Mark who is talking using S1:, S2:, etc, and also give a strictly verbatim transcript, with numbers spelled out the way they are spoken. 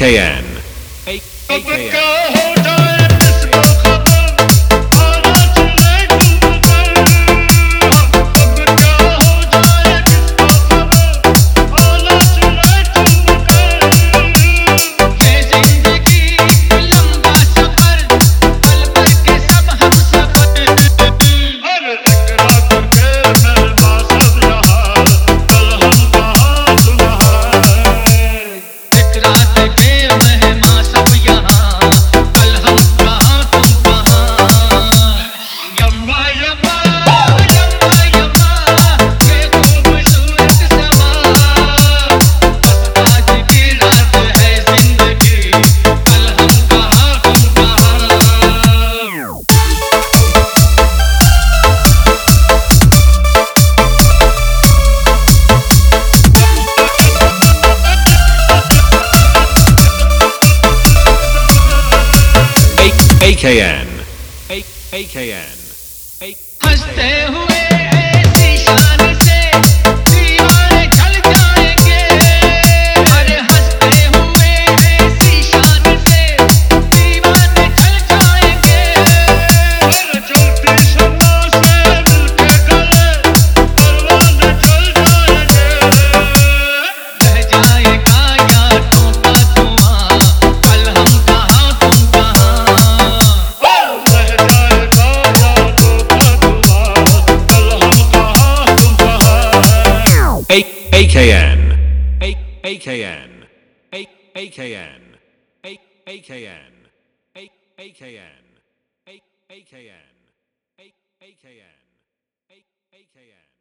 S1: K N. A K N. A K N. A K N.
S2: हंसते हुए ऐसी शान से दीवाने चल जाएंगे। अरे हंसते हुए ऐसी शान से दीवाने चल जाएंगे। अरे चलती शम्मा से दिल के गले परवाने चल जाएंगे। रह जाएगा यादों का धुआं, कल हम कहाँ तुम कहाँ।
S1: A K N. A A K N. A A K N. A A K N. A A K N. A A K N. A A K N. A A K N.